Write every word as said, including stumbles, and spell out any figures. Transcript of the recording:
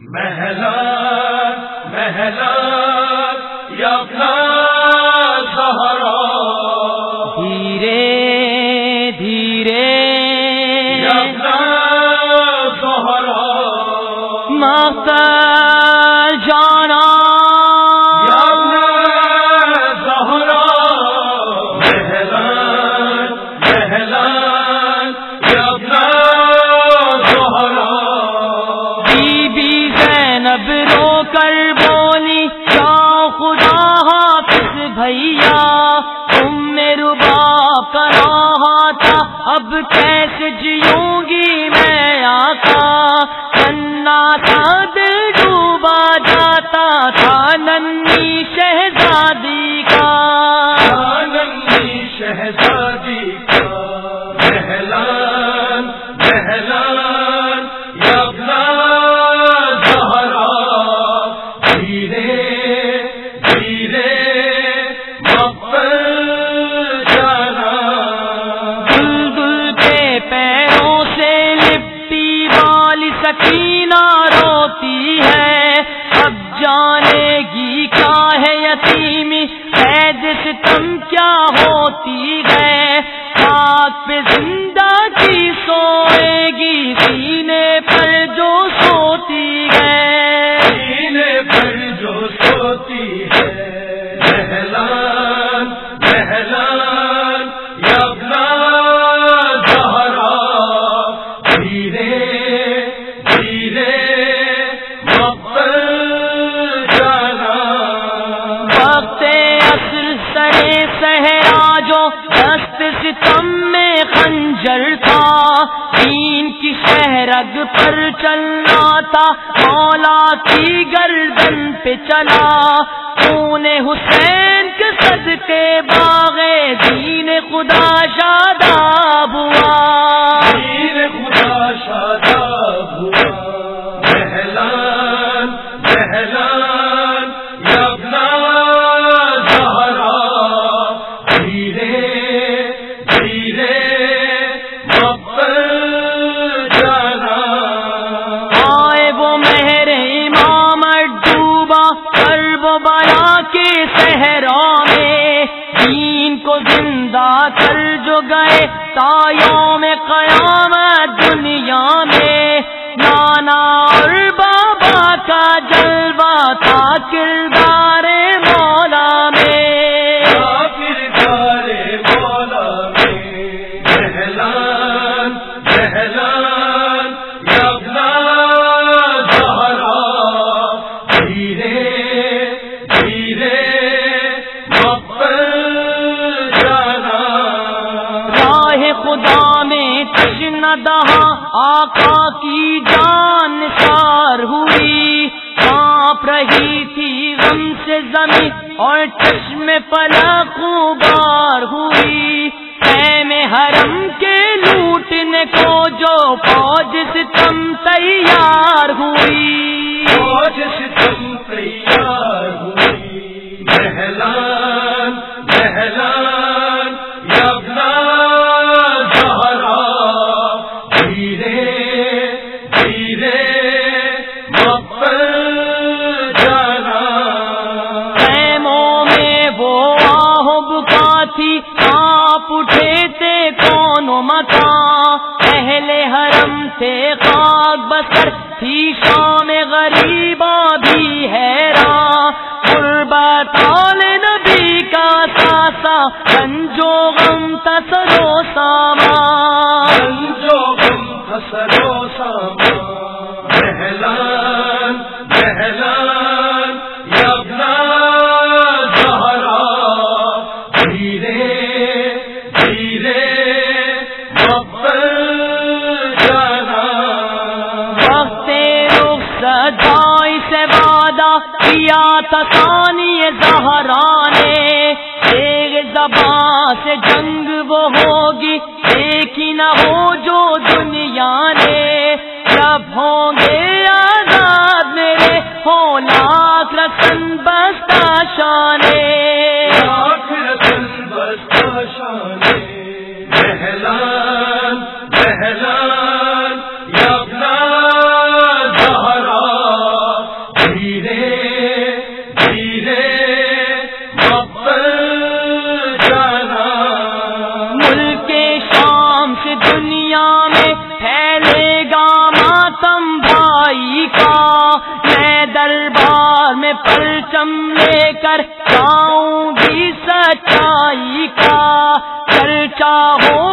محلات محلات یابنا زہرا، دھیرے دھیرے یابنا زہرا، مقتل جانا یابنا زہرا، محلات محلات یابنا زہرا، بی بی زینب رو کر بولی یا خدا حافظ بھیا، تم نے رباب کا رہا تھا اب کیسے جیوں گی میں آقا، کنا تھا دل ڈوبا جاتا تھا ننھی شہزادی کا، ننھی شہزادی کا، محلان محلان یابنا زہرا، دھیرے دھیرے مقتل جانا، دل دل کے پیروں سے لپٹی والی سکینہ روتی ہے، اب جانے گی کیا ہے یتیمی قید ستم کیا ہوتی ہے، خاک پہ زندہ کی سوئے گی سینے پر جو سوتی ہے، سینے پر جو سوتی ہے، محلان محلان یابنا زہرا، دھیرے دھیرے مقتل جانا، وقت عصر سرے صحرا جو دست ستم میں خنجر تھا، دین کی شہرگ پر چلنا تھا مولا کی گردن پہ چلا، خون حسین کے صدقے باغ دین خدا شاداب ہوا، دین خدا شاداب ہوا، محلان محلان یابنا زہرا، دھیرے دھیرے مقتل جانا، آئے وہ مہر امام ڈوبا کرب و بلا کے صحرا میں، دین کو زندہ کر جو گئے تا یوم قیامت دنیا میں، نانا اور بابا کا جلوہ تھا کردار مولا میں، کردار مولا میں، محلان محلان یابنا زہرا، دھیرے دھیرے مقتل جانا، راہ خدا میں تشنہ دہاں آقا کی جان سار ہوئی، کانپ رہی تھی غم سے زمین اور چشم فلک غبار ہوئی، خیمے حرم کے لوٹنے کو جو فوج ستم تیار ہوئی، فوج ستم تیار ہوئی، محلان محلان یابنا زہرا، دھیرے دھیرے مقتل جانا، خیموں میں وہ آہ بکا تھی کانپ اٹھے تھے کون و مکان، اہل حرم تھے خاک بسر تھی شام غریباں بھی حیران، غربت آل نبی کا ساسا رنجو غم تسرو سامان، جو غم حسرو سامان، محلان محلان یابنا زہرا، دھیرے دھیرے مقتل جانا، وقت رخصت جائی سے وعدہ کیا تھا ثانی زہرا نے، ایک زبان سے جنگ وہ ہوگی دیکھی نہ ہو جو دنیا نے، جب ہوں گے آزاد میرے ہو لاکھ رسن بستہ شانے، لاکھ رتن بستہ شانے، محلان محلان یابنا زہرا، چاہو